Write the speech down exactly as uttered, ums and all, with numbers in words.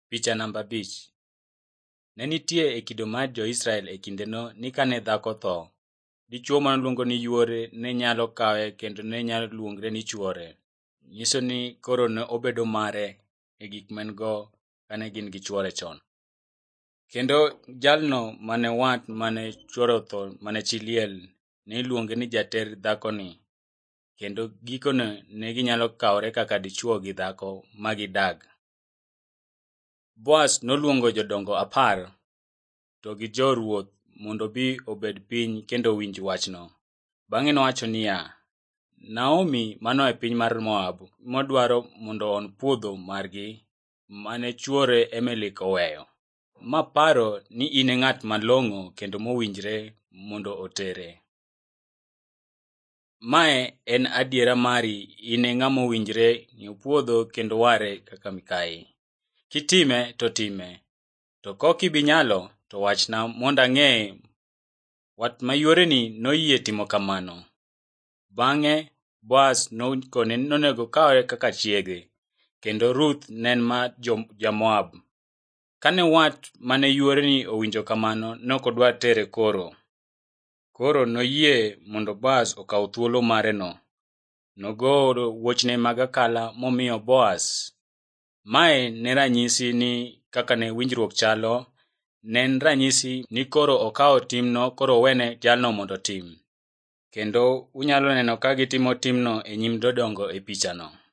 Picha namba abich. Ne nitie e kido mar Jo-Israel e kindeno ni kane dhako tho, dichwo maluongo ni yuore ne nyalo kawe kendo ne nyalo luongre ni chwore. Nyiso ni koro ne obedo mare e gik man-go kane gin gi chwore chon. Kendo jalno mane wat mane chwore otho mane chi liel ne iluonge ni jater dhakoni, kendo gikone ne ginyalo kawore kaka dichwo gi dhako ma gidag. Boaz noluongo jodongo apar to gi joruoth mondo obi obed piny kendo owinj wachno. Bang'e nowacho niya, Naomi mano e piny mar Moab modwaro mondo on puodho margi mane chwore Elimelek oweyo, ma paro ni in e ng'at malong'o kendo mowinjre mondo otere. Mae en adiera mari, in e ng'ama owinjre ng'iew puodho kendo ware kaka mikayi. Kitime to time, to kok ibi nyalo to wachna mondo ang'e. Wat mayuoreni noyie timo kamano. Bang'e Boaz nokone nonego kawe kaka chiege, kendo Ruth ne en ma ja-Moab. Kane wat mane yuoreni owinjo kamano, nok odwar tere koro. Koro noyie mondo Boaz okaw thuolo mareno. Nogolo wuochne mag akala momiyo Boaz. Mae ne ranyisi ni kaka ne winjruok chalo, ne en ranyisi ni koro okawo timno koro owene jalno mondo tim. Kendo unyalo neno ka gitimo timno e nyim jodongo e pichano.